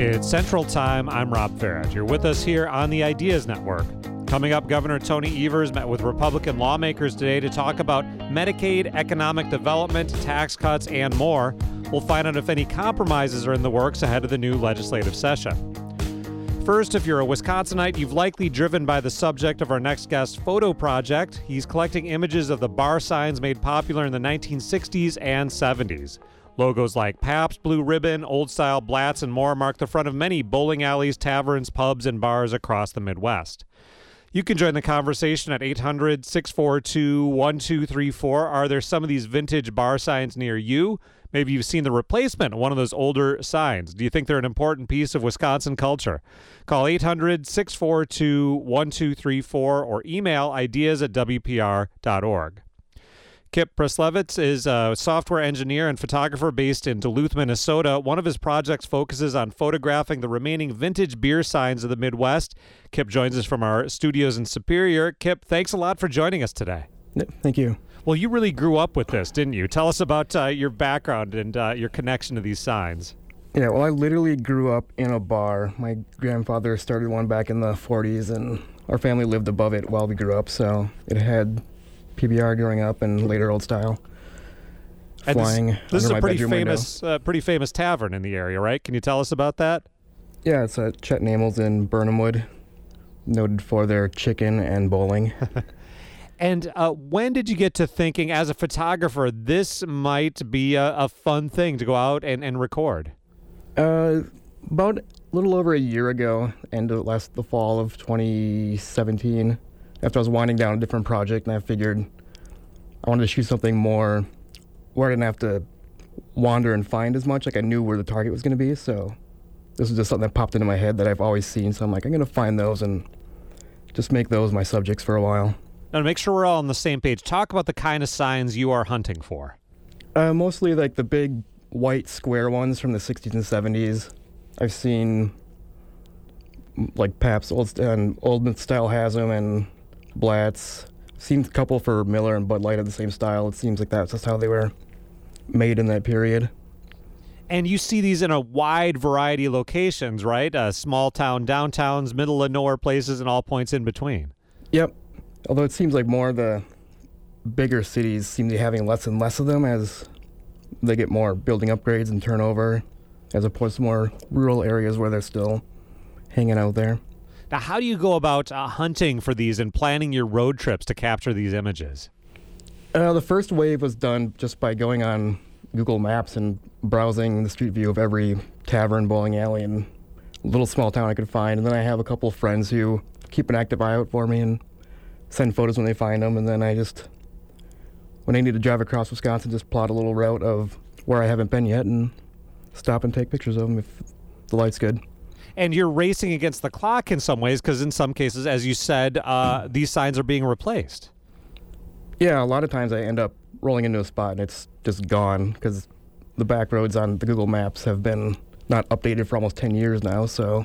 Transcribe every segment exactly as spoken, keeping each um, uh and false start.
It's Central Time. I'm Rob Farrett. You're with us here on the Ideas Network. Coming up, Governor Tony Evers met with Republican lawmakers today to talk about Medicaid, economic development, tax cuts, and more. We'll find out if any compromises are in the works ahead of the new legislative session. First, if you're a Wisconsinite, you've likely driven by the subject of our next guest's photo project. He's collecting images of the bar signs made popular in the nineteen sixties and seventies. Logos like Pabst Blue Ribbon, Old Style Blatz, and more mark the front of many bowling alleys, taverns, pubs, and bars across the Midwest. You can join the conversation at eight hundred, six four two, one two three four. Are there some of these vintage bar signs near you? Maybe you've seen the replacement of one of those older signs. Do you think they're an important piece of Wisconsin culture? Call eight hundred, six four two, one two three four or email ideas at w p r dot org. Kip Preslevitz is a software engineer and photographer based in Duluth, Minnesota. One of his projects focuses on photographing the remaining vintage beer signs of the Midwest. Kip joins us from our studios in Superior. Kip, thanks a lot for joining us today. Thank you. Well, you really grew up with this, didn't you? Tell us about uh, your background and uh, your connection to these signs. Yeah, well, I literally grew up in a bar. My grandfather started one back in the forties, and our family lived above it while we grew up, so it had P B R growing up and later Old Style and flying this, this under is a my pretty bedroom famous, uh, pretty famous tavern in the area, right? Can you tell us about that? Yeah, it's at Chet Namel's in Burnhamwood, noted for their chicken and bowling. And uh, when did you get to thinking, as a photographer, this might be a, a fun thing to go out and, and record? Uh, about a little over a year ago, end of last the fall of twenty seventeen, after I was winding down a different project, and I figured I wanted to shoot something more where I didn't have to wander and find as much. Like, I knew where the target was going to be, so this was just something that popped into my head that I've always seen. So I'm like, I'm going to find those and just make those my subjects for a while. Now, to make sure we're all on the same page, talk about the kind of signs you are hunting for. Uh, mostly like the big white square ones from the sixties and seventies. I've seen like Pabst Old and Old Style has them, and Blatz. Seen a couple for Miller and Bud Light of the same style. It seems like that's just how they were made in that period. And you see these in a wide variety of locations, right? Uh, small town downtowns, middle of nowhere places, and all points in between. Yep. Although it seems like more of the bigger cities seem to be having less and less of them as they get more building upgrades and turnover, as opposed to more rural areas where they're still hanging out there. Now, how do you go about uh, hunting for these and planning your road trips to capture these images? Uh, the first wave was done just by going on Google Maps and browsing the street view of every tavern, bowling alley, and little small town I could find. And then I have a couple of friends who keep an active eye out for me and send photos when they find them, and then I just, when I need to drive across Wisconsin, just plot a little route of where I haven't been yet and stop and take pictures of them if the light's good. And you're racing against the clock in some ways, because in some cases, as you said, uh, these signs are being replaced. Yeah, a lot of times I end up rolling into a spot and it's just gone, because the back roads on the Google Maps have been not updated for almost ten years now, so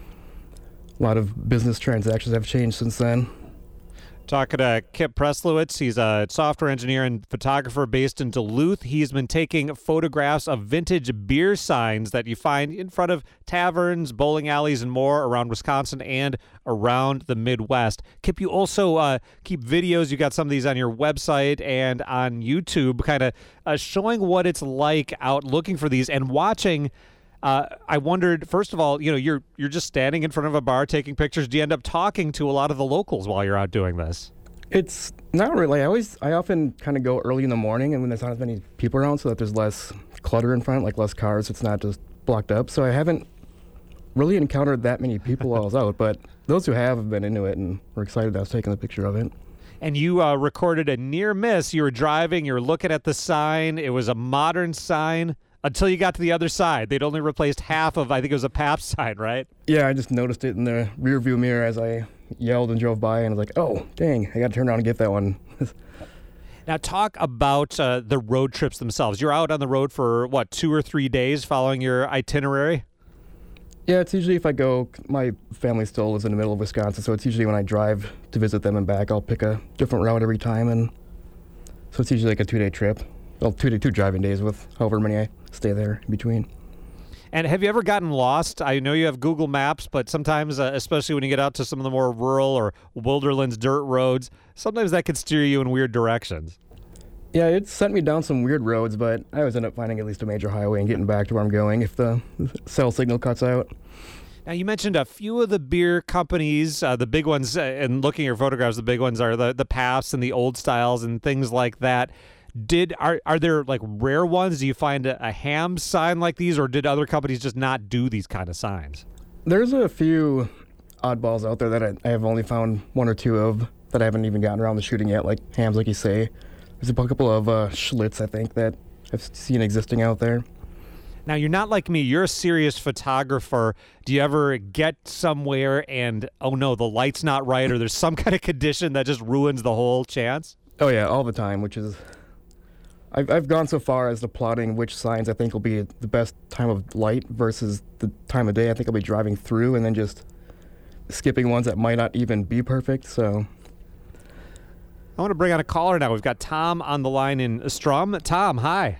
a lot of business transactions have changed since then. Talking to Kip Preslevitz. He's a software engineer and photographer based in Duluth. He's been taking photographs of vintage beer signs that you find in front of taverns, bowling alleys, and more around Wisconsin and around the Midwest. Kip, you also uh, keep videos. You got some of these on your website and on YouTube, kind of uh, showing what it's like out looking for these and watching. Uh, I wondered, first of all, you know, you're you're just standing in front of a bar taking pictures. Do you end up talking to a lot of the locals while you're out doing this? It's not really. I always, I often kind of go early in the morning and when there's not as many people around, so that there's less clutter in front, like less cars. It's not just blocked up. So I haven't really encountered that many people while I was out, but those who have have been into it and were excited that I was taking a picture of it. And you uh, recorded a near miss. You were driving, you were looking at the sign. It was a modern sign. Until you got to the other side. They'd only replaced half of, I think it was a Pabst sign, right? Yeah, I just noticed it in the rear view mirror as I yelled and drove by, and I was like, oh, dang, I got to turn around and get that one. Now talk about uh, the road trips themselves. You're out on the road for, what, two or three days following your itinerary? Yeah, it's usually if I go, my family still lives in the middle of Wisconsin, so it's usually when I drive to visit them and back, I'll pick a different route every time, and so it's usually like a two-day trip. Well, two, two driving days with however many I stay there in between. And have you ever gotten lost? I know you have Google Maps, but sometimes, uh, especially when you get out to some of the more rural or wilderlands dirt roads, sometimes that could steer you in weird directions. Yeah, it sent me down some weird roads, but I always end up finding at least a major highway and getting back to where I'm going if the cell signal cuts out. Now, you mentioned a few of the beer companies, uh, the big ones, uh, and looking at your photographs, the big ones are the, the Pabst and the Old Styles and things like that. Did are are there like rare ones? Do you find a, a ham sign like these, or did other companies just not do these kind of signs? There's a few oddballs out there that I, I have only found one or two of that I haven't even gotten around to shooting yet, like hams, like you say. There's a couple of uh, Schlitz, I think, that I've seen existing out there. Now, you're not like me. You're a serious photographer. Do you ever get somewhere and, oh, no, the light's not right, or there's some kind of condition that just ruins the whole chance? Oh, yeah, all the time, which is... I've, I've gone so far as to plotting which signs I think will be the best time of light versus the time of day I think I'll be driving through, and then just skipping ones that might not even be perfect, so... I want to bring on a caller now. We've got Tom on the line in Strum. Tom, hi.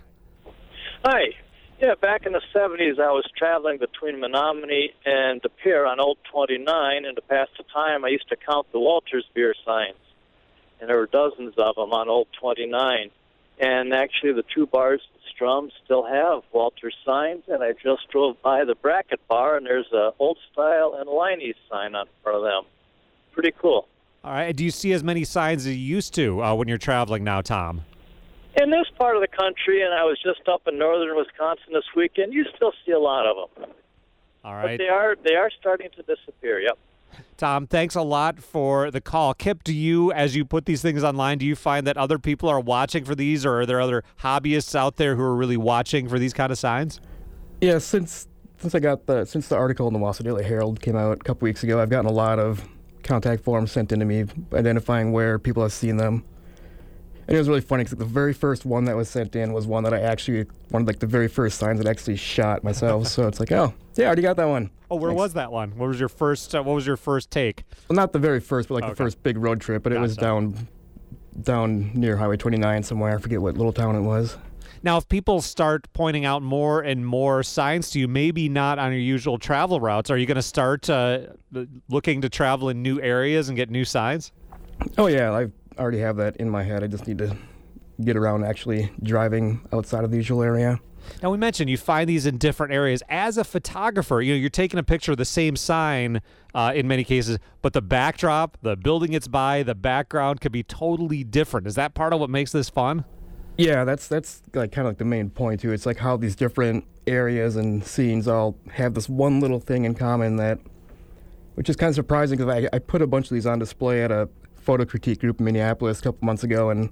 Hi. Yeah, back in the seventies, I was traveling between Menominee and De Pere on Old twenty-nine, and to pass the time, I used to count the Walters beer signs, and there were dozens of them on Old twenty-nine. And actually, the two bars at Strum still have Walters signs, and I just drove by the Bracket Bar, and there's a Old Style and Liney's sign on front of them. Pretty cool. All right. Do you see as many signs as you used to uh, when you're traveling now, Tom? In this part of the country, and I was just up in northern Wisconsin this weekend, you still see a lot of them. All right. But they are they are starting to disappear, yep. Tom, thanks a lot for the call. Kip, do you, as you put these things online, do you find that other people are watching for these, or are there other hobbyists out there who are really watching for these kind of signs? Yeah, since since I got the since the article in the Wausau Daily Herald came out a couple weeks ago, I've gotten a lot of contact forms sent into me identifying where people have seen them. And it was really funny because the very first one that was sent in was one that I actually, one of like the very first signs that I actually shot myself. So it's like, oh, yeah, I already got that one. Oh, where Thanks. was that one? What was your first? Uh, what was your first take? Well, not the very first, but like Okay. the first big road trip. But it was Gotcha. down, down near Highway twenty-nine somewhere. I forget what little town it was. Now, if people start pointing out more and more signs to you, maybe not on your usual travel routes, are you going to start uh, looking to travel in new areas and get new signs? Oh yeah, I already have that in my head. I just need to get around actually driving outside of the usual area. Now, we mentioned you find these in different areas. As a photographer, you know, you're taking a picture of the same sign uh, in many cases, but the backdrop, the building it's by, the background could be totally different. Is that part of what makes this fun? Yeah, that's that's like kind of like the main point too. It's like how these different areas and scenes all have this one little thing in common that, which is kind of surprising because I, I put a bunch of these on display at a photo critique group in Minneapolis a couple months ago, and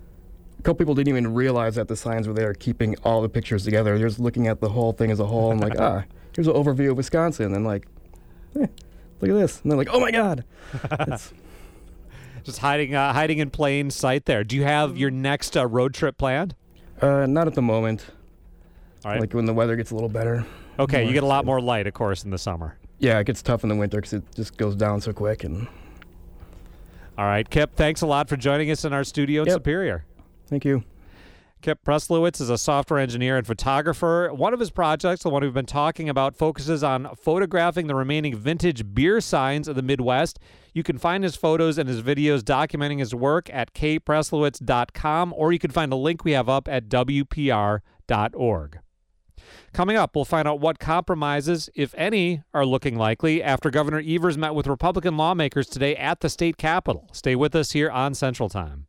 a couple people didn't even realize that the signs were there keeping all the pictures together. They're just looking at the whole thing as a whole and like, ah, here's an overview of Wisconsin, and like, eh, look at this, and they're like, oh my God. It's, Just hiding uh, hiding in plain sight there. Do you have your next uh, road trip planned? uh, not at the moment. All right. Like when the weather gets a little better. Okay, you more get a lot excited. more light, of course, in the summer. Yeah, it gets tough in the winter because it just goes down so quick. And All right, Kip, thanks a lot for joining us in our studio in Yep. Superior. thank you. Kip Preslowitz is a software engineer and photographer. One of his projects, the one we've been talking about, focuses on photographing the remaining vintage beer signs of the Midwest. You can find his photos and his videos documenting his work at k preslowitz dot com, or you can find a link we have up at w p r dot org. Coming up, we'll find out what compromises, if any, are looking likely after Governor Evers met with Republican lawmakers today at the state capitol. Stay with us here on Central Time.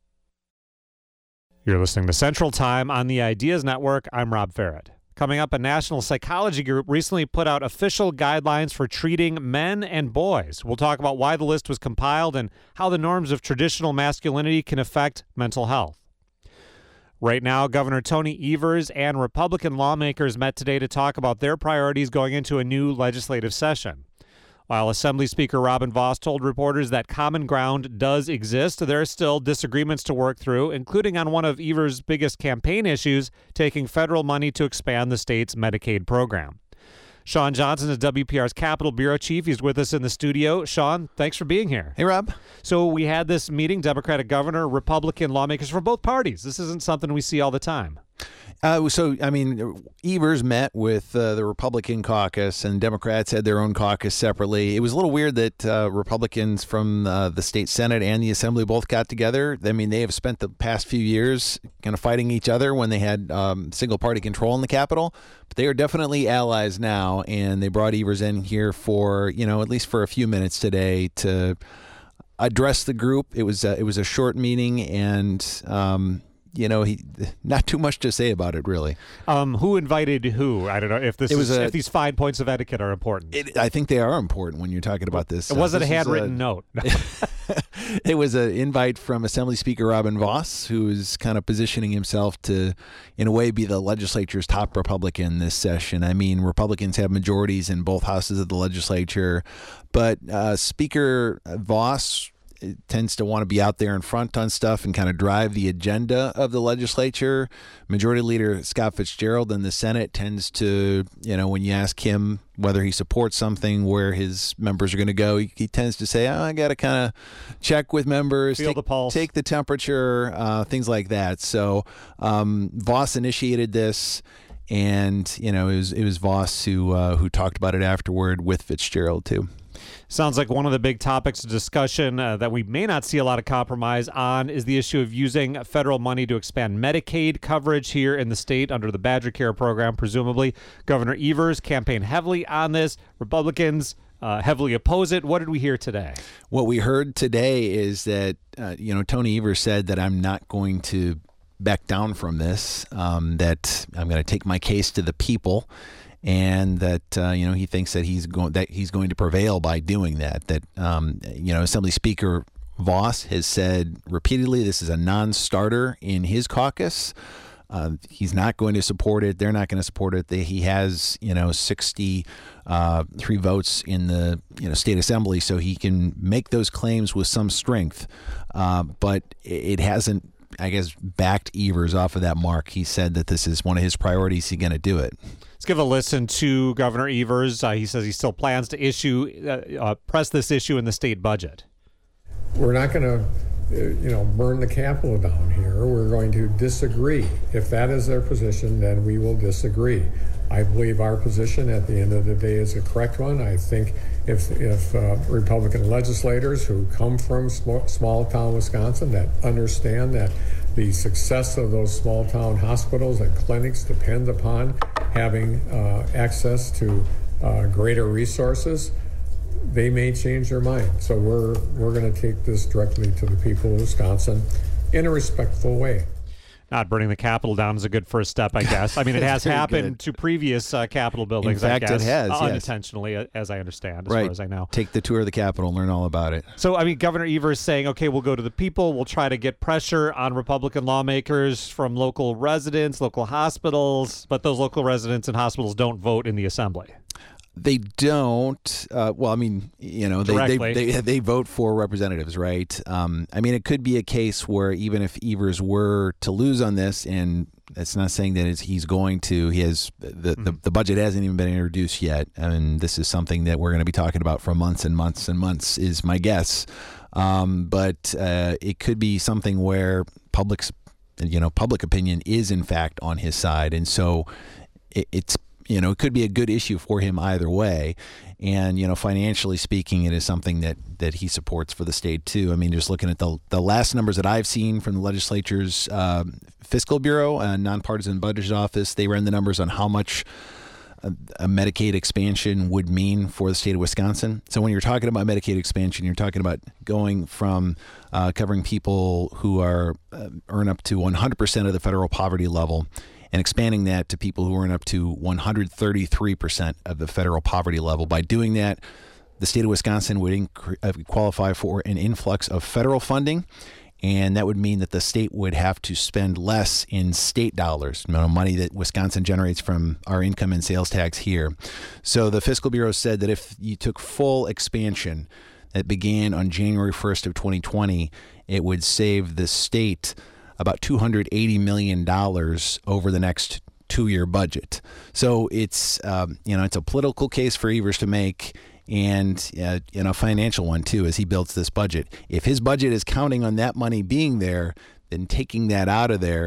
You're listening to Central Time on the Ideas Network. I'm Rob Farrett. Coming up, a national psychology group recently put out official guidelines for treating men and boys. We'll talk about why the list was compiled and how the norms of traditional masculinity can affect mental health. Right now, Governor Tony Evers and Republican lawmakers met today to talk about their priorities going into a new legislative session. While Assembly Speaker Robin Vos told reporters that common ground does exist, there are still disagreements to work through, including on one of Evers' biggest campaign issues, taking federal money to expand the state's Medicaid program. Sean Johnson is W P R's Capitol Bureau Chief. He's with us in the studio. Sean, thanks for being here. Hey, Rob. So we had this meeting, Democratic governor, Republican lawmakers from both parties. This isn't something we see all the time. Uh, so, I mean, Evers met with uh, the Republican caucus, and Democrats had their own caucus separately. It was a little weird that uh, Republicans from uh, the state Senate and the Assembly both got together. I mean, they have spent the past few years kind of fighting each other when they had um, single-party control in the Capitol. But they are definitely allies now, and they brought Evers in here for, you know, at least for a few minutes today to address the group. It was uh, it was a short meeting, and um, you know, he not too much to say about it, really. Um, who invited who? I don't know if this It was is, a- if these five points of etiquette are important. It, I think they are important when you're talking about this. It wasn't Uh, a this is handwritten note. It was an invite from Assembly Speaker Robin Vos, who is kind of positioning himself to, in a way, be the legislature's top Republican this session. I mean, Republicans have majorities in both houses of the legislature, but uh, Speaker Vos tends to want to be out there in front on stuff and kind of drive the agenda of the legislature. Majority Leader Scott Fitzgerald in the Senate tends to, you know, when you ask him whether he supports something, where his members are going to go, he, he tends to say, oh, I got to kind of check with members, Feel take, the pulse. take the temperature, uh, things like that. So um, Vos initiated this. And, you know, it was, it was Vos who, uh, who talked about it afterward with Fitzgerald, too. Sounds like one of the big topics of discussion uh, that we may not see a lot of compromise on is the issue of using federal money to expand Medicaid coverage here in the state under the Badger Care program, presumably. Governor Evers campaigned heavily on this. Republicans uh, heavily oppose it. What did we hear today? What we heard today is that, uh, you know, Tony Evers said that I'm not going to back down from this, um, that I'm going to take my case to the people. And that uh, you know, he thinks that he's going that he's going to prevail by doing that. That um, you know, Assembly Speaker Vos has said repeatedly this is a non-starter in his caucus. Uh, he's not going to support it. They're not going to support it. They, he has you know sixty-three votes in the you know state assembly, so he can make those claims with some strength. Uh, but it hasn't, I guess, backed Evers off of that mark. He said that this is one of his priorities. He's going to do it. Let's give a listen to Governor Evers. Uh, he says he still plans to issue, uh, uh, press this issue in the state budget. We're not going to, you know, burn the Capitol down here. We're going to disagree. If that is their position, then we will disagree. I believe our position at the end of the day is a correct one. I think if if uh, Republican legislators who come from small, small town Wisconsin that understand that the success of those small town hospitals and clinics depend upon having uh, access to uh, greater resources, they may change their mind. So we're we're going to take this directly to the people of Wisconsin in a respectful way. Not burning the Capitol down is a good first step, I guess. I mean, it has Very happened good. to previous uh, Capitol buildings, In fact, I guess. it has, uh, yes. Unintentionally, uh, as I understand, as Right. far as I know. Take the tour of the Capitol and learn all about it. So, I mean, Governor Evers saying, okay, we'll go to the people. We'll try to get pressure on Republican lawmakers from local residents, local hospitals, but those local residents and hospitals don't vote in the assembly. They don't. Uh, well, I mean, you know, they, Directly. they they they vote for representatives, right? Um, I mean, it could be a case where even if Evers were to lose on this, and that's not saying that it's, he's going to. He has the, the the budget hasn't even been introduced yet, and this is something that we're going to be talking about for months and months and months, is my guess. Um, but uh, it could be something where public's, you know, public opinion is in fact on his side, and so it, it's. You know, it could be a good issue for him either way. And, you know, financially speaking, it is something that, that he supports for the state, too. I mean, just looking at the the last numbers that I've seen from the legislature's um, fiscal bureau and nonpartisan budget office, they ran the numbers on how much a, a Medicaid expansion would mean for the state of Wisconsin. So when you're talking about Medicaid expansion, you're talking about going from uh, covering people who are uh, earn up to one hundred percent of the federal poverty level, and expanding that to people who earn up to one hundred thirty-three percent of the federal poverty level. By doing that, the state of Wisconsin would inc- uh, qualify for an influx of federal funding, and that would mean that the state would have to spend less in state dollars, you know, money that Wisconsin generates from our income and sales tax here. So the Fiscal Bureau said that if you took full expansion that began on January first of twenty twenty, it would save the state about two hundred eighty million dollars over the next two-year budget. So it's um, you know it's a political case for Evers to make, and uh, you know a financial one too as he builds this budget. If his budget is counting on that money being there, then taking that out of there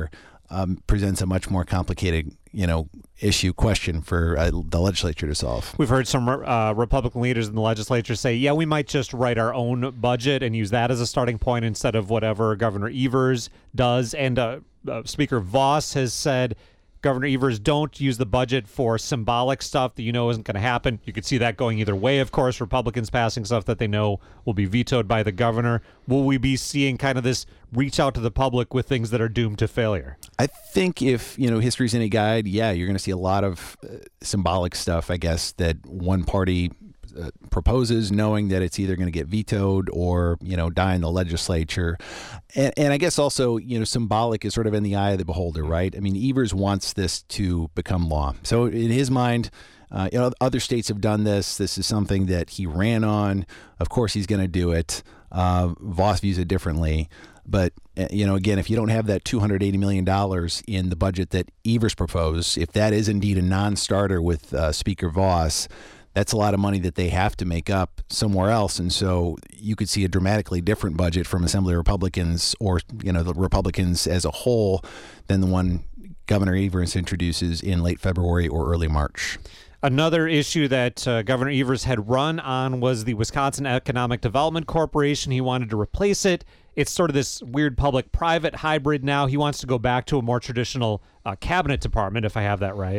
um, presents a much more complicated, you know, issue question for uh, the legislature to solve. We've heard some uh, Republican leaders in the legislature say, yeah, we might just write our own budget and use that as a starting point instead of whatever Governor Evers does. And uh, uh, Speaker Vos has said, Governor Evers, don't use the budget for symbolic stuff that you know isn't going to happen. You could see that going either way, of course, Republicans passing stuff that they know will be vetoed by the governor. Will we be seeing kind of this reach out to the public with things that are doomed to failure? I think if, you know, history's any guide, yeah, you're going to see a lot of uh, symbolic stuff, I guess, that one party Uh, proposes, knowing that it's either going to get vetoed or, you know, die in the legislature. And, and I guess also, you know, symbolic is sort of in the eye of the beholder, right? I mean, Evers wants this to become law. So in his mind, uh, you know, other states have done this. This is something that he ran on. Of course, he's going to do it. Uh, Vos views it differently. But, uh, you know, again, if you don't have that two hundred eighty million dollars in the budget that Evers proposed, if that is indeed a non-starter with uh, Speaker Vos, that's a lot of money that they have to make up somewhere else. And so you could see a dramatically different budget from Assembly Republicans or, you know, the Republicans as a whole than the one Governor Evers introduces in late February or early March. Another issue that uh, Governor Evers had run on was the Wisconsin Economic Development Corporation. He wanted to replace it. It's sort of this weird public-private hybrid now. He wants to go back to a more traditional uh, cabinet department, if I have that right.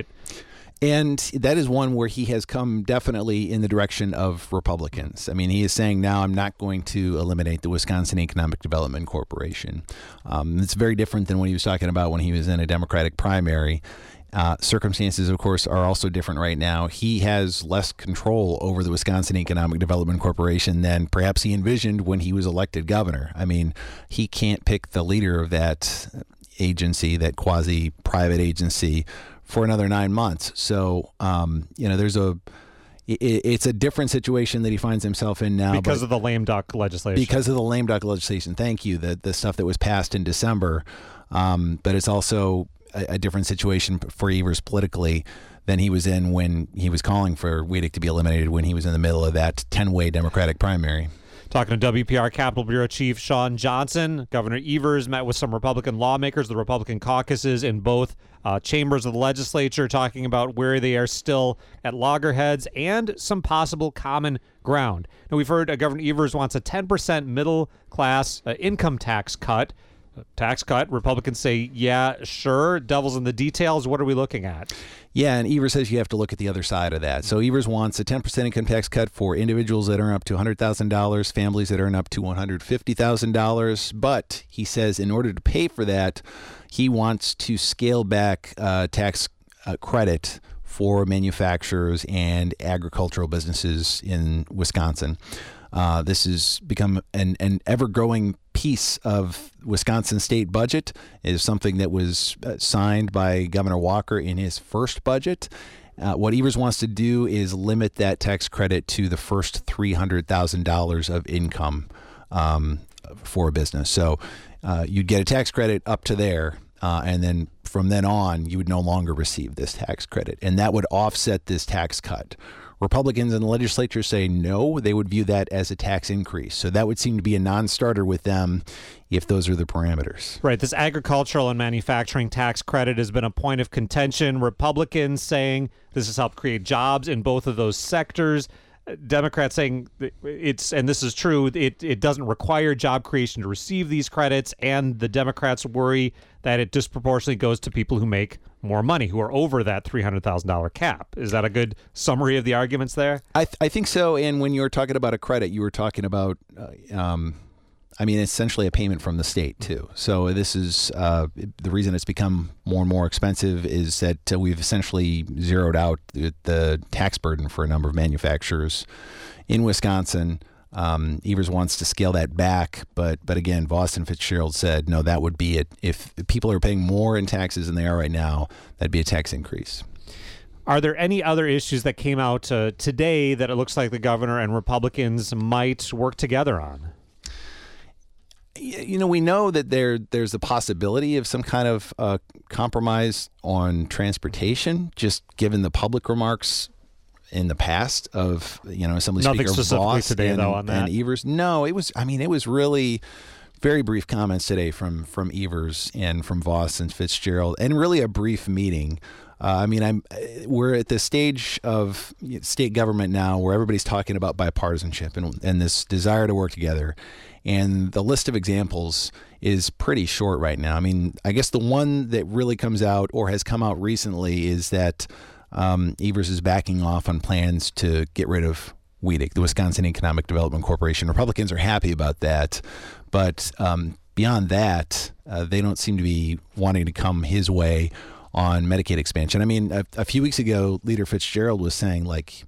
And that is one where he has come definitely in the direction of Republicans. I mean, he is saying now, I'm not going to eliminate the Wisconsin Economic Development Corporation. Um, it's very different than what he was talking about when he was in a Democratic primary. Uh, circumstances, of course, are also different right now. He has less control over the Wisconsin Economic Development Corporation than perhaps he envisioned when he was elected governor. I mean, he can't pick the leader of that agency, that quasi-private agency, for another nine months. So, um, you know, there's a, it, it's a different situation that he finds himself in now. Because of the lame duck legislation. Because of the lame duck legislation. Thank you. The, the stuff that was passed in December. Um, but it's also a, a different situation for Evers politically than he was in when he was calling for Weadick to be eliminated when he was in the middle of that ten-way Democratic primary. Talking to W P R Capitol Bureau Chief Shawn Johnson, Governor Evers met with some Republican lawmakers, the Republican caucuses in both uh, chambers of the legislature, talking about where they are still at loggerheads and some possible common ground. Now, we've heard uh, Governor Evers wants a ten percent middle-class uh, income tax cut. Tax cut. Republicans say, yeah, sure. Devil's in the details. What are we looking at? Yeah, and Evers says you have to look at the other side of that. So Evers wants a ten percent income tax cut for individuals that earn up to one hundred thousand dollars, families that earn up to one hundred fifty thousand dollars. But he says in order to pay for that, he wants to scale back uh, tax uh, credit for manufacturers and agricultural businesses in Wisconsin. Uh, this has become an, an ever-growing piece of Wisconsin state budget. It is something that was uh, signed by Governor Walker in his first budget. Uh, what Evers wants to do is limit that tax credit to the first three hundred thousand dollars of income um, for a business. So uh, you'd get a tax credit up to there, uh, and then from then on, you would no longer receive this tax credit, and that would offset this tax cut. Republicans in the legislature say no, they would view that as a tax increase. So that would seem to be a non-starter with them if those are the parameters. Right. This agricultural and manufacturing tax credit has been a point of contention. Republicans saying this has helped create jobs in both of those sectors. Democrats saying it's, and this is true, it, it doesn't require job creation to receive these credits, and the Democrats worry that it disproportionately goes to people who make more money, who are over that three hundred thousand dollars cap. Is that a good summary of the arguments there? I, th- I think so, and when you were talking about a credit, you were talking about, uh, um, I mean, essentially a payment from the state, too. So this is, uh, the reason it's become more and more expensive is that uh, we've essentially zeroed out the, the tax burden for a number of manufacturers in Wisconsin. Um, Evers wants to scale that back, but but again, Vos and Fitzgerald said, no, that would be it. If people are paying more in taxes than they are right now, that'd be a tax increase. Are there any other issues that came out uh, today that it looks like the governor and Republicans might work together on? You know, we know that there there's a possibility of some kind of uh, compromise on transportation, just given the public remarks in the past of, you know, Assembly Nothing Speaker specifically Vos today, and, though, on that. and Evers. No, it was, I mean, it was really very brief comments today from from Evers and from Vos and Fitzgerald, and really a brief meeting. Uh, I mean, I'm we're at the stage of state government now where everybody's talking about bipartisanship and and this desire to work together. And the list of examples is pretty short right now. I mean, I guess the one that really comes out or has come out recently is that um, Evers is backing off on plans to get rid of W E D C, the Wisconsin Economic Development Corporation. Republicans are happy about that. But um, beyond that, uh, they don't seem to be wanting to come his way on Medicaid expansion. I mean, a, a few weeks ago, Leader Fitzgerald was saying, like,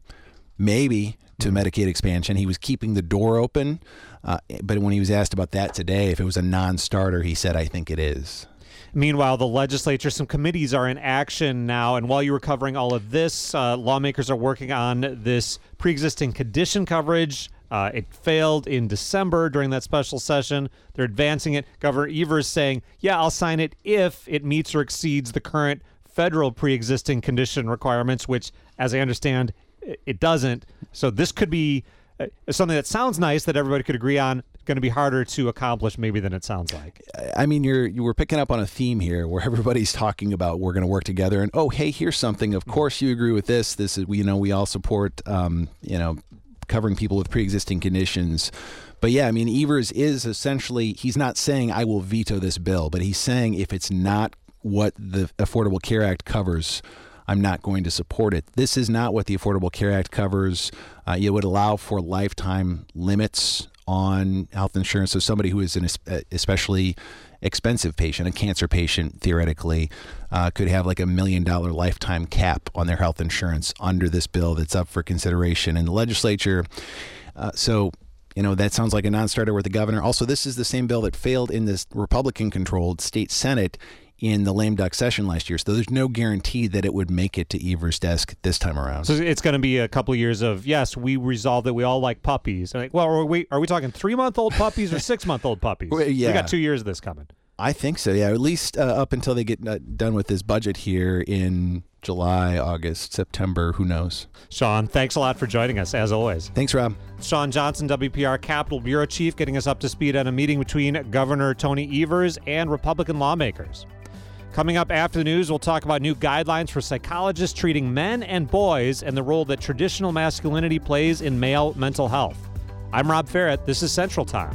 maybe to Medicaid expansion. He was keeping the door open. Uh, but when he was asked about that today, if it was a non-starter, he said, I think it is. Meanwhile, the legislature, some committees are in action now. And while you were covering all of this, uh, lawmakers are working on this pre-existing condition coverage. Uh, it failed in December during that special session. They're advancing it. Governor Evers saying, yeah, I'll sign it if it meets or exceeds the current federal pre-existing condition requirements, which, as I understand, it doesn't. So this could be uh, something that sounds nice that everybody could agree on. Going to be harder to accomplish maybe than it sounds like. I mean, you're you were picking up on a theme here where everybody's talking about we're going to work together and, oh, hey, here's something. Of course you agree with this. This is, you know, we all support, um, you know, covering people with pre-existing conditions. But yeah, I mean, Evers is essentially, he's not saying I will veto this bill, but he's saying if it's not what the Affordable Care Act covers, I'm not going to support it. This is not what the Affordable Care Act covers. Uh, it would allow for lifetime limits on health insurance. So somebody who is an especially expensive patient, a cancer patient, theoretically, uh, could have like a million dollar lifetime cap on their health insurance under this bill that's up for consideration in the legislature. Uh, so, you know, that sounds like a non-starter with the governor. Also, this is the same bill that failed in this Republican-controlled state Senate in the lame duck session last year. So there's no guarantee that it would make it to Evers' desk this time around. So it's going to be a couple of years of, yes, we resolved that we all like puppies. Like, well, are we, are we talking three-month-old puppies or six-month-old puppies? Well, yeah. We got two years of this coming. I think so, yeah. At least uh, up until they get uh, done with this budget here in July, August, September, who knows. Sean, thanks a lot for joining us, as always. Thanks, Rob. Sean Johnson, W P R Capitol Bureau Chief, getting us up to speed on a meeting between Governor Tony Evers and Republican lawmakers. Coming up after the news, we'll talk about new guidelines for psychologists treating men and boys and the role that traditional masculinity plays in male mental health. I'm Rob Ferret. This is Central Time.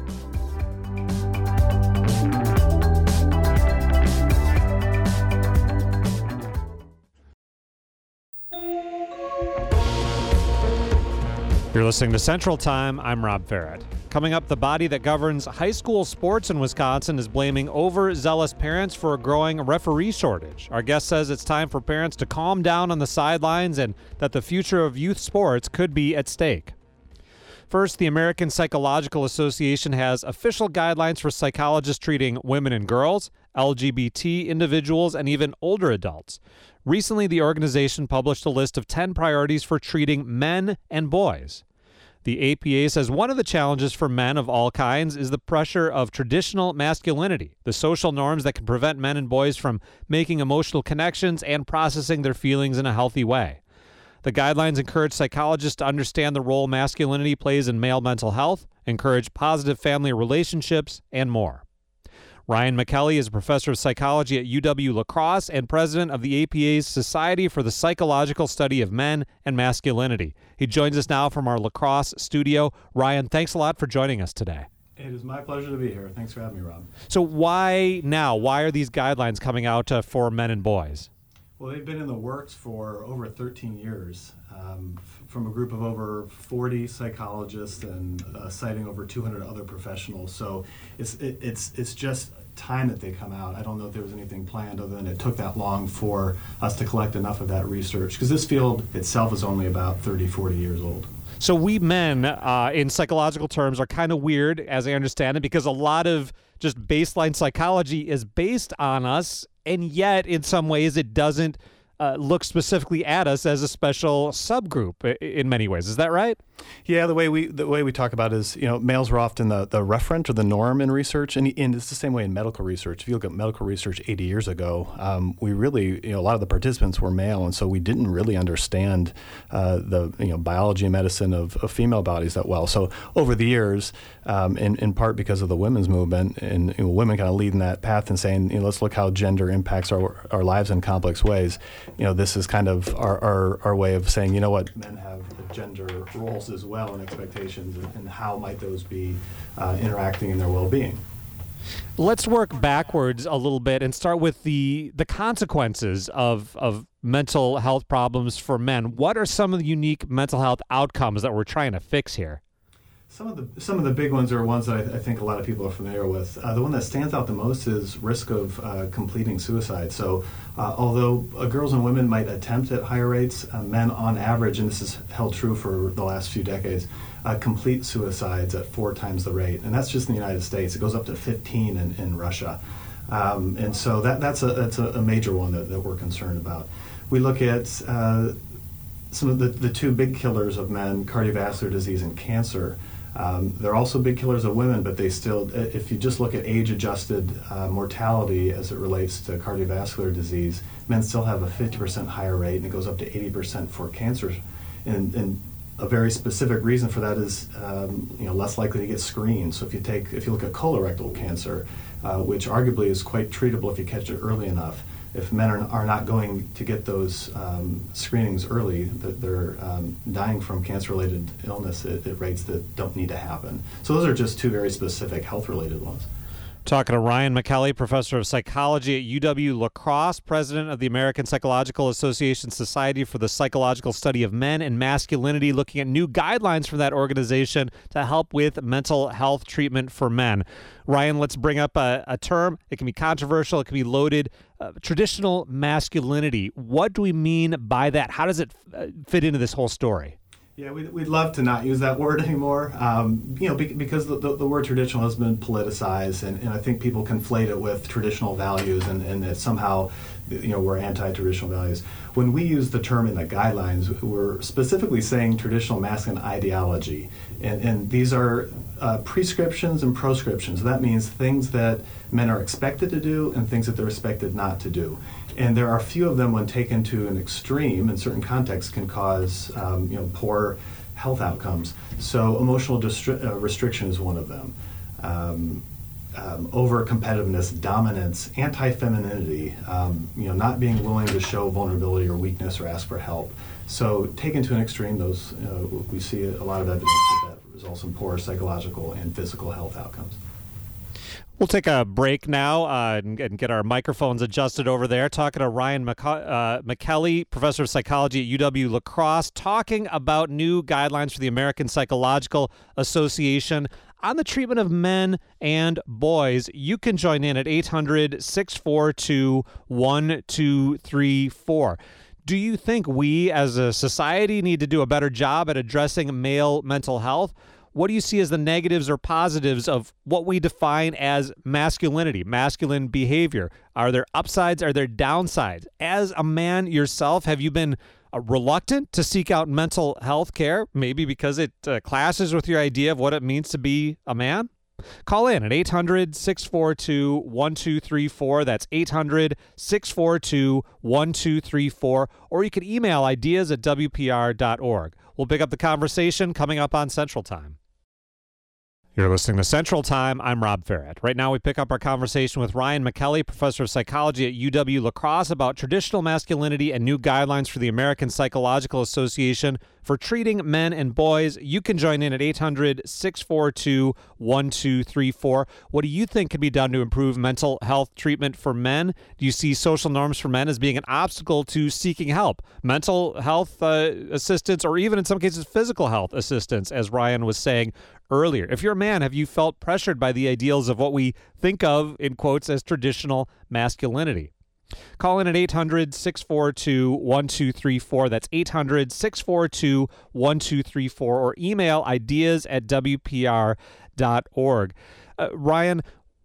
You're listening to Central Time. I'm Rob Ferret. Coming up, the body that governs high school sports in Wisconsin is blaming overzealous parents for a growing referee shortage. Our guest says it's time for parents to calm down on the sidelines and that the future of youth sports could be at stake. First, the American Psychological Association has official guidelines for psychologists treating women and girls, L G B T individuals, and even older adults. Recently, the organization published a list of ten priorities for treating men and boys. The A P A says one of the challenges for men of all kinds is the pressure of traditional masculinity, the social norms that can prevent men and boys from making emotional connections and processing their feelings in a healthy way. The guidelines encourage psychologists to understand the role masculinity plays in male mental health, encourage positive family relationships, and more. Ryan McKelly is a professor of psychology at U W-La Crosse and president of the A P A's Society for the Psychological Study of Men and Masculinity. He joins us now from our La Crosse studio. Ryan, thanks a lot for joining us today. It is my pleasure to be here. Thanks for having me, Rob. So why now? Why are these guidelines coming out uh, for men and boys? Well, they've been in the works for over thirteen years um, f- from a group of over forty psychologists and uh, citing over two hundred other professionals. So it's it, it's it's just time that they come out. I don't know if there was anything planned other than it took that long for us to collect enough of that research because this field itself is only about thirty, forty years old. So we men, uh, in psychological terms, are kind of weird, as I understand it, because a lot of just baseline psychology is based on us, and yet in some ways it doesn't uh, look specifically at us as a special subgroup in many ways. Is that right? Yeah, the way we the way we talk about it is, you know, males are often the, the referent or the norm in research, and, and it's the same way in medical research. If you look at medical research eighty years ago, um, we really, you know, a lot of the participants were male, and so we didn't really understand uh, the, you know, biology and medicine of, of female bodies that well. So over the years, um, in, in part because of the women's movement, and you know, women kind of leading that path and saying, you know, let's look how gender impacts our our lives in complex ways. You know, this is kind of our, our, our way of saying, you know what, men have gender roles as well and expectations, and, and how might those be uh, interacting in their well-being. Let's work backwards a little bit and start with the the consequences of of mental health problems for men. What are some of the unique mental health outcomes that we're trying to fix here? Some of the some of the big ones are ones that I, I think a lot of people are familiar with. Uh, the one that stands out the most is risk of uh, completing suicide. So, uh, although uh, girls and women might attempt at higher rates, uh, men on average, and this is held true for the last few decades, uh, complete suicides at four times the rate, and that's just in the United States. It goes up to fifteen in, in Russia, um, and so that that's a that's a, a major one that, that we're concerned about. We look at uh, some of the, the two big killers of men: cardiovascular disease and cancer. Um, they're also big killers of women, but they still, if you just look at age-adjusted uh, mortality as it relates to cardiovascular disease, men still have a fifty percent higher rate, and it goes up to eighty percent for cancer. And, and a very specific reason for that is, um, you know, less likely to get screened. So if you take, if you look at colorectal cancer, uh, which arguably is quite treatable if you catch it early enough, if men are, are not going to get those um, screenings early, that they're um, dying from cancer-related illness at, at rates that don't need to happen. So those are just two very specific health-related ones. Talking to Ryan McKelly, professor of psychology at U W-La Crosse, president of the American Psychological Association Society for the Psychological Study of Men and Masculinity, looking at new guidelines from that organization to help with mental health treatment for men. Ryan, let's bring up a, a term. It can be controversial. It can be loaded. Uh, traditional masculinity. What do we mean by that? How does it uh, fit into this whole story? Yeah, we'd, we'd love to not use that word anymore, um, you know, be, because the, the, the word traditional has been politicized, and, and I think people conflate it with traditional values, and, and that somehow, you know, we're anti-traditional values. When we use the term in the guidelines, we're specifically saying traditional masculine ideology, and, and these are uh, prescriptions and proscriptions. That means things that men are expected to do and things that they're expected not to do. And there are a few of them, when taken to an extreme in certain contexts, can cause um, you know, poor health outcomes. So emotional distri- uh, restriction is one of them. Um, um, over-competitiveness, dominance, anti-femininity, um, you know, not being willing to show vulnerability or weakness or ask for help. So taken to an extreme, those uh, we see a lot of evidence that, that results in poor psychological and physical health outcomes. We'll take a break now uh, and, and get our microphones adjusted over there. Talking to Ryan McC- uh, McKelly, professor of psychology at U W-La Crosse, talking about new guidelines for the American Psychological Association on the treatment of men and boys. You can join in at eight hundred, six four two, one two three four. Do you think we as a society need to do a better job at addressing male mental health? What do you see as the negatives or positives of what we define as masculinity, masculine behavior? Are there upsides? Are there downsides? As a man yourself, have you been uh, reluctant to seek out mental health care, maybe because it uh, clashes with your idea of what it means to be a man? Call in at eight hundred, six four two, one two three four. That's eight hundred, six four two, one two three four. Or you can email ideas at W P R dot org. We'll pick up the conversation coming up on Central Time. You're listening to Central Time. I'm Rob Farrett. Right now we pick up our conversation with Ryan McKelly, professor of psychology at U W-La Crosse, about traditional masculinity and new guidelines for the American Psychological Association for treating men and boys. You can join in at eight hundred, six four two, one two three four. What do you think can be done to improve mental health treatment for men? Do you see social norms for men as being an obstacle to seeking help? Mental health uh, assistance, or even in some cases physical health assistance, as Ryan was saying earlier. If you're a man, have you felt pressured by the ideals of what we think of, in quotes, as traditional masculinity? Call in at eight hundred, six four two, one two three four. That's eight hundred, six four two, one two three four. Or email ideas at W P R dot org. Uh, Ryan,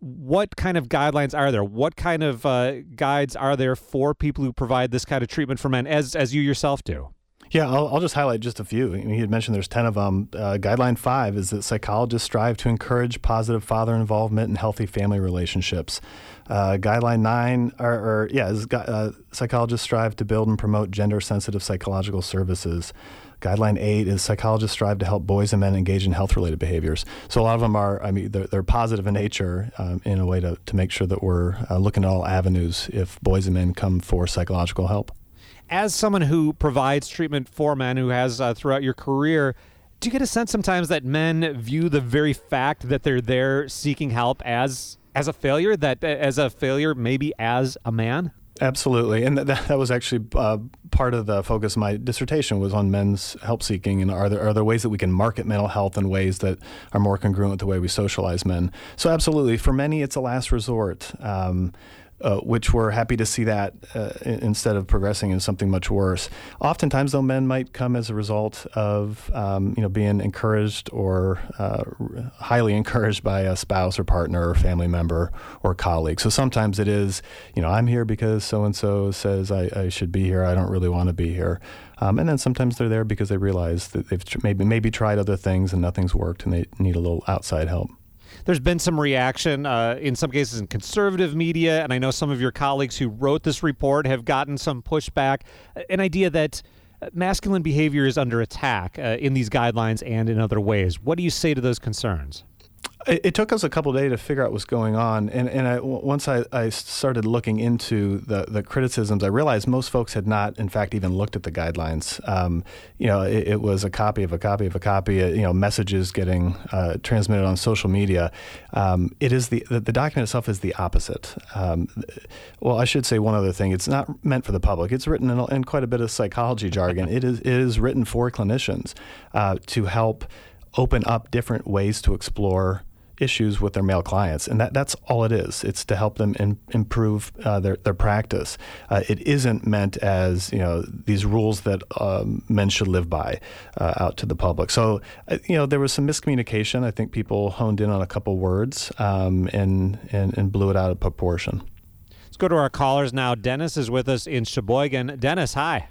what kind of guidelines are there? What kind of uh, guides are there for people who provide this kind of treatment for men, as as you yourself do? Yeah, I'll, I'll just highlight just a few. I mean, he had mentioned there's ten of them. Uh, guideline five is that psychologists strive to encourage positive father involvement and healthy family relationships. Uh, guideline nine, or, or yeah, is, uh, psychologists strive to build and promote gender-sensitive psychological services. Guideline eight is psychologists strive to help boys and men engage in health-related behaviors. So a lot of them are, I mean, they're, they're positive in nature um, in a way to, to make sure that we're uh, looking at all avenues if boys and men come for psychological help. As someone who provides treatment for men, who has uh, throughout your career, do you get a sense sometimes that men view the very fact that they're there seeking help as as a failure, that as a failure maybe as a man? Absolutely, and that, that was actually uh, part of the focus of my dissertation was on men's help seeking, and are there are there ways that we can market mental health in ways that are more congruent with the way we socialize men? So absolutely, for many it's a last resort. Um, Uh, which we're happy to see that uh, instead of progressing into something much worse. Oftentimes, though, men might come as a result of um, you know being encouraged or uh, highly encouraged by a spouse or partner or family member or colleague. So sometimes it is, you know, I'm here because so-and-so says I, I should be here. I don't really want to be here. Um, and then sometimes they're there because they realize that they've tr- maybe maybe tried other things and nothing's worked and they need a little outside help. There's been some reaction, uh, in some cases in conservative media, and I know some of your colleagues who wrote this report have gotten some pushback, an idea that masculine behavior is under attack uh, in these guidelines and in other ways. What do you say to those concerns? It, it took us a couple of days to figure out what's going on, and and I, once I, I started looking into the, the criticisms, I realized most folks had not, in fact, even looked at the guidelines. Um, you know, it, it was a copy of a copy of a copy. Uh, you know, messages getting uh, transmitted on social media. Um, it is the, the the document itself is the opposite. Um, well, I should say one other thing. It's not meant for the public. It's written in, in quite a bit of psychology jargon. It is it is written for clinicians uh, to help open up different ways to explore issues with their male clients, and that, that's all it is. It's to help them in, improve uh, their their practice. Uh, it isn't meant as, you know, these rules that um, men should live by uh, out to the public. So, uh, you know, there was some miscommunication. I think people honed in on a couple words um, and, and and blew it out of proportion. Let's go to our callers now. Dennis is with us in Sheboygan. Dennis, hi.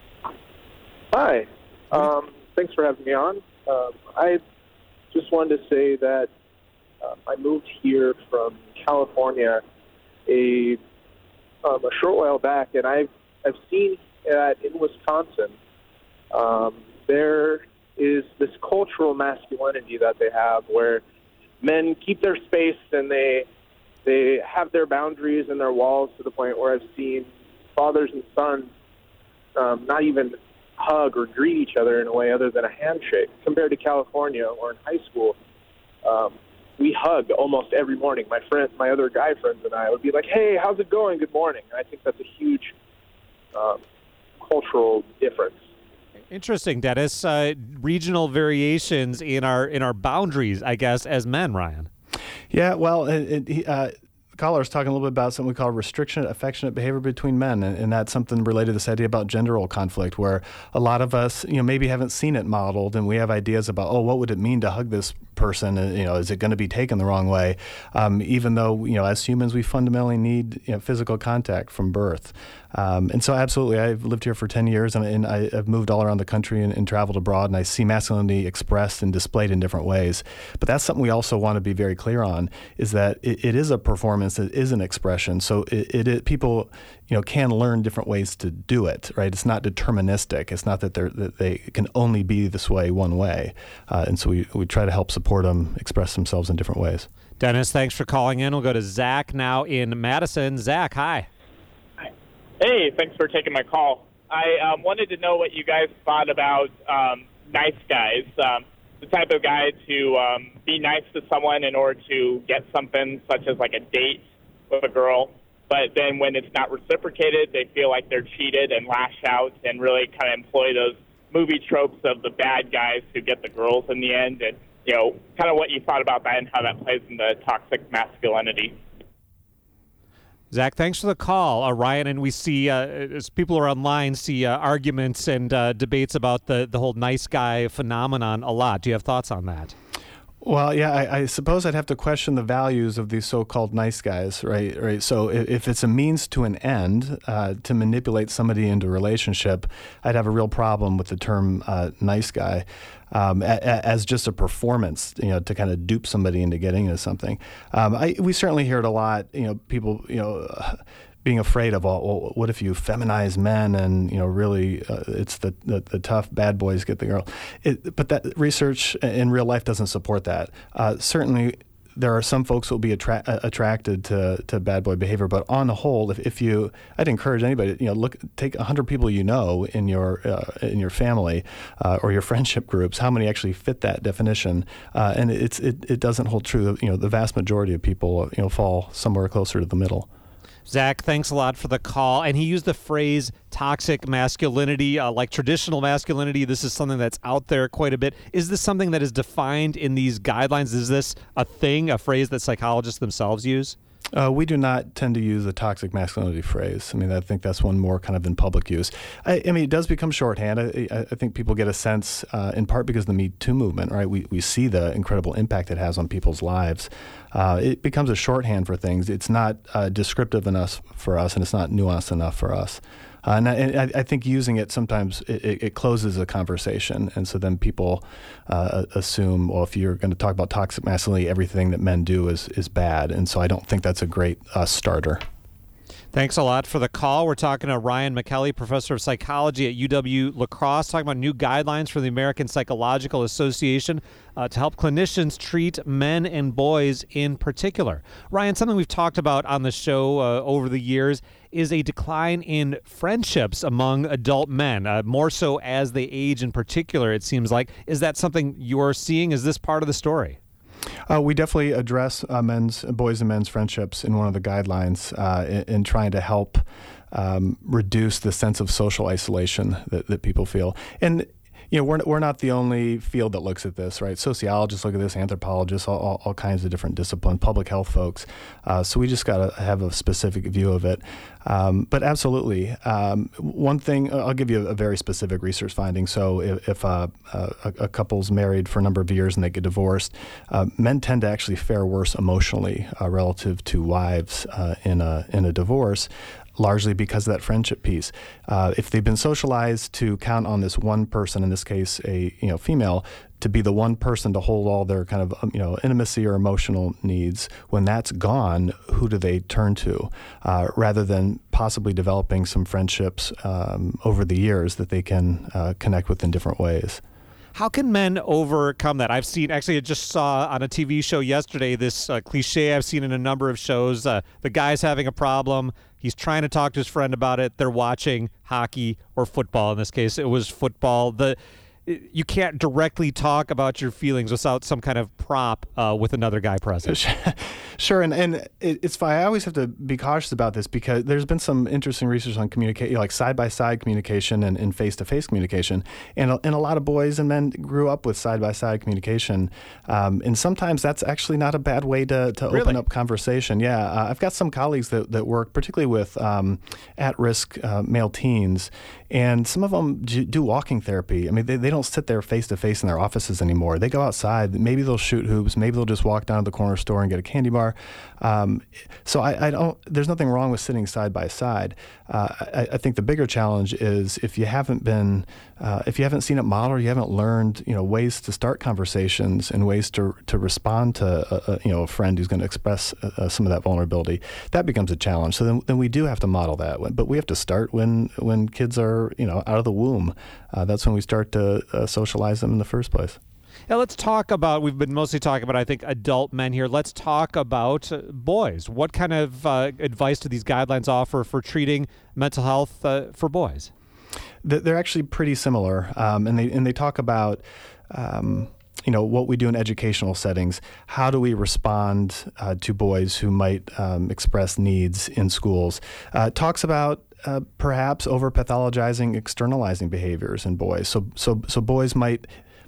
Hi. Um, thanks for having me on. Um, I just wanted to say that Um, I moved here from California a um, a short while back, and I've I've seen that in Wisconsin um, there is this cultural masculinity that they have, where men keep their space and they they have their boundaries and their walls to the point where I've seen fathers and sons um, not even hug or greet each other in a way other than a handshake. Compared to California or in high school. Um, We hug almost every morning. My friend, my other guy friends and I would be like, hey, how's it going? Good morning. And I think that's a huge um, cultural difference. Interesting, Dennis. Uh, regional variations in our in our boundaries, I guess, as men, Ryan. Yeah, well, it, it, uh, the caller is talking a little bit about something we call restriction, affectionate behavior between men, and, and that's something related to this idea about gender role conflict, where a lot of us, you know, maybe haven't seen it modeled, and we have ideas about, oh, what would it mean to hug this person? And, you know, is it going to be taken the wrong way? Um, even though, you know, as humans, we fundamentally need, you know, physical contact from birth. Um, and so absolutely, I've lived here for ten years, and, and I, I've moved all around the country and, and traveled abroad, and I see masculinity expressed and displayed in different ways. But that's something we also want to be very clear on, is that it, it is a performance, it is an expression. So it, it, it people, you know, can learn different ways to do it, right? It's not deterministic. It's not that, they're, that they can only be this way one way. Uh, and so we, we try to help support them express themselves in different ways. Dennis, thanks for calling in. We'll go to Zach now in Madison. Zach, hi. Hey, thanks for taking my call. I um, wanted to know what you guys thought about um, nice guys, um, the type of guy to um, be nice to someone in order to get something, such as like a date with a girl, but then when it's not reciprocated, they feel like they're cheated and lash out and really kind of employ those movie tropes of the bad guys who get the girls in the end, and, you know, kind of what you thought about that and how that plays into toxic masculinity. Zach, thanks for the call, uh, Ryan. And we see, uh, as people are online, see uh, arguments and uh, debates about the, the whole nice guy phenomenon a lot. Do you have thoughts on that? Well, yeah, I, I suppose I'd have to question the values of these so-called nice guys, right? Right. So if, if it's a means to an end uh, to manipulate somebody into a relationship, I'd have a real problem with the term uh, nice guy um, a, a, as just a performance, you know, to kind of dupe somebody into getting into something. Um, I, we certainly hear it a lot. You know, people, you know. Uh, being afraid of, well, well, what if you feminize men and, you know, really uh, it's the, the, the tough bad boys get the girl. It, but that research in real life doesn't support that. Uh, certainly, there are some folks who will be attra- attracted to, to bad boy behavior, but on the whole, if, if you, I'd encourage anybody, you know, look, take a hundred people you know in your uh, in your family uh, or your friendship groups, how many actually fit that definition, uh, and it's it, it doesn't hold true. You know, the vast majority of people, you know, fall somewhere closer to the middle. Zach, thanks a lot for the call. And he used the phrase toxic masculinity, uh, like traditional masculinity. This is something that's out there quite a bit. Is this something that is defined in these guidelines? Is this a thing, a phrase that psychologists themselves use? Uh, we do not tend to use the toxic masculinity phrase. I mean, I think that's one more kind of in public use. I, I mean, it does become shorthand. I, I think people get a sense, uh, in part because of the Me Too movement, right? We we see the incredible impact it has on people's lives. Uh, it becomes a shorthand for things. It's not uh, descriptive enough for us, and it's not nuanced enough for us. Uh, and, I, and I think using it sometimes it, it closes a conversation, and so then people uh, assume, well, if you're going to talk about toxic masculinity, everything that men do is is bad, and so I don't think that's a great uh, starter. Thanks a lot for the call. We're talking to Ryan McKelly, professor of psychology at U W-La Crosse, talking about new guidelines from the American Psychological Association uh, to help clinicians treat men and boys in particular. Ryan, something we've talked about on the show uh, over the years is a decline in friendships among adult men, uh, more so as they age in particular, it seems like. Is that something you're seeing? Is this part of the story? Uh, we definitely address uh, men's, boys and men's friendships in one of the guidelines uh, in, in trying to help um, reduce the sense of social isolation that, that people feel. And you know, we're we're not the only field that looks at this, right? Sociologists look at this, anthropologists, all, all, all kinds of different disciplines, public health folks. Uh, so we just got to have a specific view of it. Um, but absolutely, um, one thing, I'll give you a, a very specific research finding. So if, if uh, a, a couple's married for a number of years and they get divorced, uh, men tend to actually fare worse emotionally uh, relative to wives uh, in a in a divorce, largely because of that friendship piece. Uh, if they've been socialized to count on this one person, in this case a you know female, to be the one person to hold all their kind of um, you know intimacy or emotional needs, when that's gone, who do they turn to? Uh, rather than possibly developing some friendships um, over the years that they can uh, connect with in different ways. How can men overcome that? I've seen, actually I just saw on a T V show yesterday, this uh, cliche I've seen in a number of shows. Uh, the guy's having a problem. He's trying to talk to his friend about it. They're watching hockey or football. In this case, it was football. The You can't directly talk about your feelings without some kind of prop uh, with another guy present. Sure, and, and it's fine. I always have to be cautious about this because there's been some interesting research on communication, like side-by-side communication and, and face-to-face communication. And a, and a lot of boys and men grew up with side-by-side communication. Um, and sometimes that's actually not a bad way to, to really? open up conversation. Yeah, uh, I've got some colleagues that, that work particularly with um, at-risk uh, male teens, and some of them do walking therapy. I mean, they, they don't sit there face-to-face in their offices anymore. They go outside. Maybe they'll shoot hoops. Maybe they'll just walk down to the corner store and get a candy bar. Um, so I, I don't. There's nothing wrong with sitting side by side. Uh, I, I think the bigger challenge is if you haven't been, uh, if you haven't seen it modeled, you haven't learned, you know, ways to start conversations and ways to to respond to, a, a, you know, a friend who's going to express uh, some of that vulnerability. That becomes a challenge. So then, then we do have to model that. But we have to start when when kids are, you know, out of the womb. Uh, that's when we start to uh, socialize them in the first place. Now let's talk about, we've been mostly talking about, I think, adult men here. Let's talk about uh, boys. What kind of uh, advice do these guidelines offer for treating mental health uh, for boys? They're actually pretty similar, um, and they and they talk about um, you know what we do in educational settings. How do we respond uh, to boys who might um, express needs in schools? Uh, it talks about uh, perhaps over pathologizing, externalizing behaviors in boys. So so so boys might,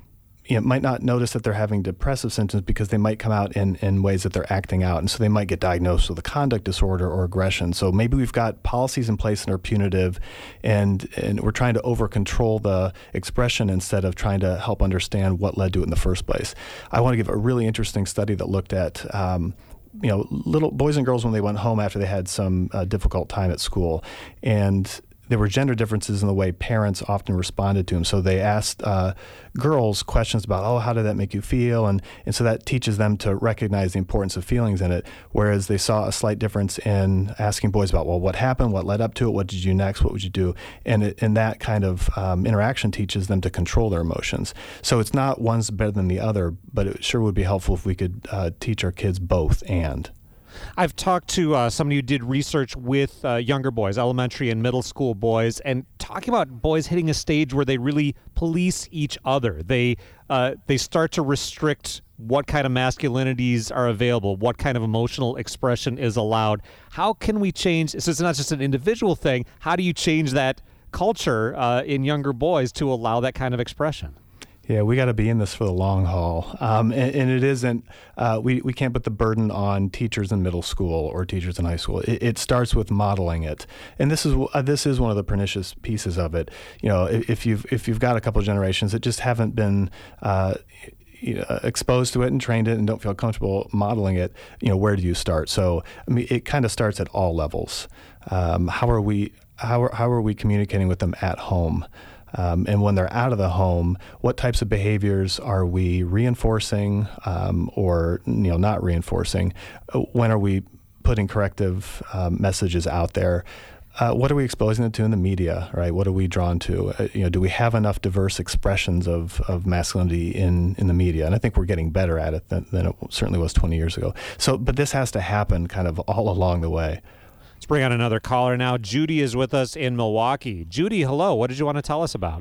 you know, might not notice that they're having depressive symptoms because they might come out in, in ways that they're acting out. And so they might get diagnosed with a conduct disorder or aggression. So maybe we've got policies in place that are punitive, and, and we're trying to over-control the expression instead of trying to help understand what led to it in the first place. I want to give a really interesting study that looked at um, you know, little boys and girls when they went home after they had some uh, difficult time at school. And there were gender differences in the way parents often responded to them. So they asked uh, girls questions about, oh, how did that make you feel? And and so that teaches them to recognize the importance of feelings in it, whereas they saw a slight difference in asking boys about, well, what happened? What led up to it? What did you do next? What would you do? And, it, and that kind of um, interaction teaches them to control their emotions. So it's not one's better than the other, but it sure would be helpful if we could uh, teach our kids both and. I've talked to uh, somebody who did research with uh, younger boys, elementary and middle school boys, and talking about boys hitting a stage where they really police each other. They uh, they start to restrict what kind of masculinities are available, what kind of emotional expression is allowed. How can we change? So it's not just an individual thing. How do you change that culture uh, in younger boys to allow that kind of expression? Yeah, we got to be in this for the long haul, um, and, and it isn't. Uh, we we can't put the burden on teachers in middle school or teachers in high school. It, it starts with modeling it, and this is uh, this is one of the pernicious pieces of it. You know, if, if you've if you've got a couple of generations that just haven't been Uh, You know, exposed to it and trained it and don't feel comfortable modeling it, you know, where do you start? So, I mean, it kind of starts at all levels. Um, how are we how are, how are we communicating with them at home? Um, and when they're out of the home, what types of behaviors are we reinforcing um, or, you know, not reinforcing? When are we putting corrective um, messages out there? Uh, what are we exposing it to in the media, right? What are we drawn to? Uh, you know, do we have enough diverse expressions of, of masculinity in, in the media? And I think we're getting better at it than, than it certainly was twenty years ago. So, but this has to happen kind of all along the way. Let's bring on another caller now. Judy is with us in Milwaukee. Judy, hello. What did you want to tell us about?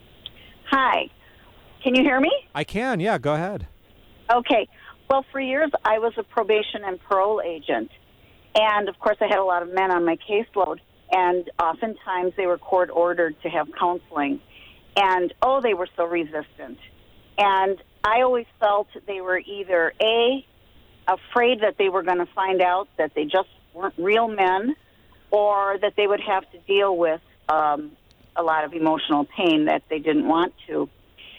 Hi. Can you hear me? I can, yeah. Go ahead. Okay. Well, for years, I was a probation and parole agent. And, of course, I had a lot of men on my caseload. And oftentimes they were court-ordered to have counseling. And, oh, they were so resistant. And I always felt they were either, A, afraid that they were going to find out that they just weren't real men, or that they would have to deal with um, a lot of emotional pain that they didn't want to.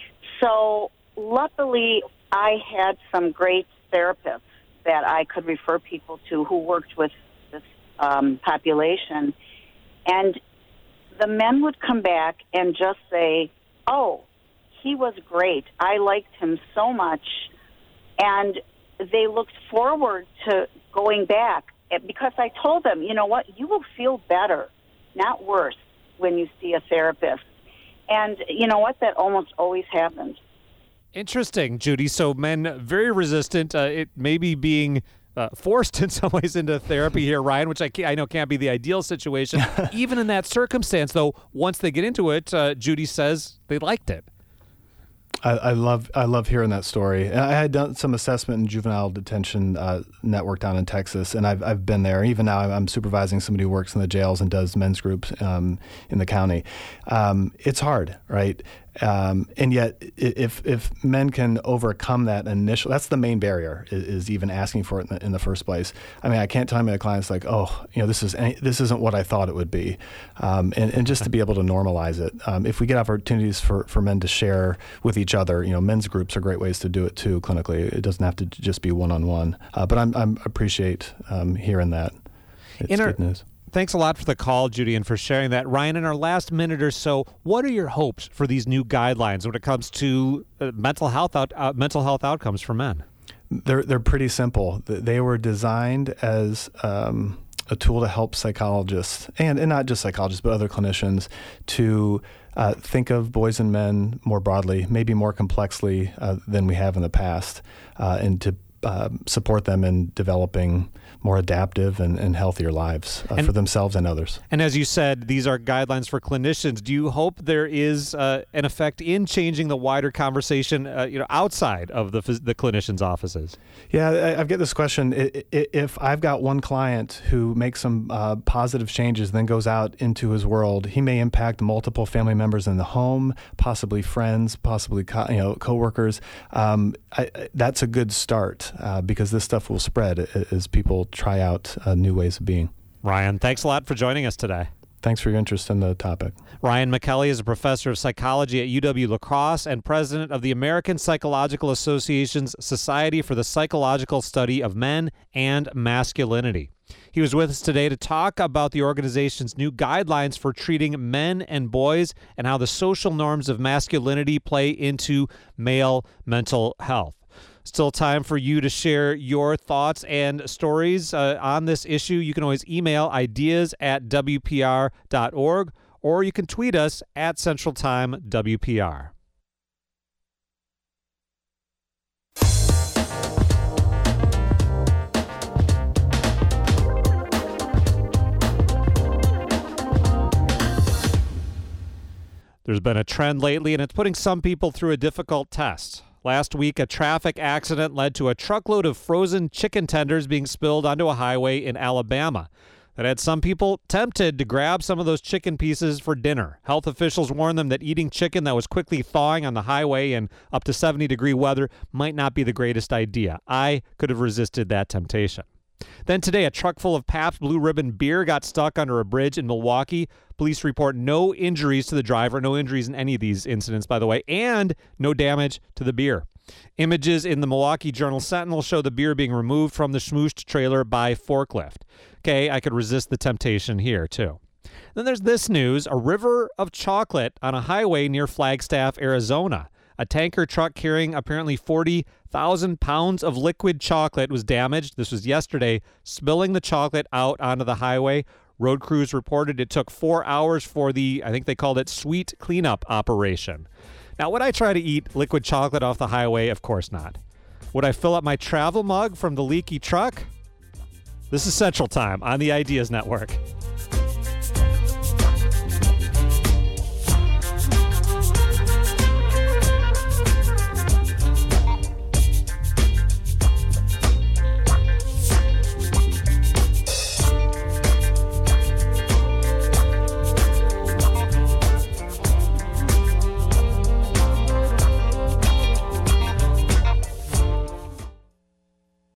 So luckily, I had some great therapists that I could refer people to who worked with this um, population. And the men would come back and just say, oh, he was great. I liked him so much. And they looked forward to going back because I told them, you know what, you will feel better, not worse, when you see a therapist. And you know what, that almost always happens. Interesting, Judy. So men very resistant, uh, it maybe being uh, forced in some ways into therapy here, Ryan, which I, I know can't be the ideal situation. Even in that circumstance, though, once they get into it, uh, Judy says they liked it. I, I love I love hearing that story. I had done some assessment in juvenile detention uh, network down in Texas, and I've I've been there. Even now, I'm supervising somebody who works in the jails and does men's groups um, in the county. Um, it's hard, right? Um, and yet, if if men can overcome that initial, that's the main barrier, is, is even asking for it in the, in the first place. I mean, I can't tell my clients like, oh, you know, this is any, this isn't what I thought it would be, um, and and just to be able to normalize it. Um, if we get opportunities for, for men to share with each other, you know, men's groups are great ways to do it too. Clinically, it doesn't have to just be one on one. But I'm I'm appreciate um, hearing that. It's in our, good news. Thanks a lot for the call, Judy, and for sharing that. Ryan, in our last minute or so, what are your hopes for these new guidelines when it comes to uh, mental health out, uh, mental health outcomes for men? They're they're pretty simple. They were designed as um, a tool to help psychologists, and, and not just psychologists, but other clinicians, to uh, think of boys and men more broadly, maybe more complexly uh, than we have in the past, uh, and to uh, support them in developing more adaptive and, and healthier lives uh, and, for themselves and others. And as you said, these are guidelines for clinicians. Do you hope there is uh, an effect in changing the wider conversation, uh, you know, outside of the the clinicians' offices? Yeah, I, I get this question. If I've got one client who makes some uh, positive changes, then goes out into his world, he may impact multiple family members in the home, possibly friends, possibly co- you know coworkers. Um, I, that's a good start uh, because this stuff will spread as people try out uh, new ways of being. Ryan, thanks a lot for joining us today. Thanks for your interest in the topic. Ryan McKelly is a professor of psychology at U W-La Crosse and president of the American Psychological Association's Society for the Psychological Study of Men and Masculinity. He was with us today to talk about the organization's new guidelines for treating men and boys and how the social norms of masculinity play into male mental health. Still time for you to share your thoughts and stories uh, on this issue. You can always email ideas at W P R dot org, or you can tweet us at Central Time W P R. There's been a trend lately, and it's putting some people through a difficult test. Last week, a traffic accident led to a truckload of frozen chicken tenders being spilled onto a highway in Alabama. That had some people tempted to grab some of those chicken pieces for dinner. Health officials warned them that eating chicken that was quickly thawing on the highway in up to seventy degree weather might not be the greatest idea. I could have resisted that temptation. Then today, a truck full of Pabst Blue Ribbon beer got stuck under a bridge in Milwaukee. Police report no injuries to the driver, no injuries in any of these incidents, by the way, and no damage to the beer. Images in the Milwaukee Journal-Sentinel show the beer being removed from the smooshed trailer by forklift. Okay, I could resist the temptation here, too. Then there's this news, a river of chocolate on a highway near Flagstaff, Arizona. A tanker truck carrying apparently forty thousand pounds of liquid chocolate was damaged. This was yesterday, spilling the chocolate out onto the highway. Road crews reported it took four hours for the, I think they called it, sweet cleanup operation. Now, would I try to eat liquid chocolate off the highway? Of course not. Would I fill up my travel mug from the leaky truck? This is Central Time on the Ideas Network.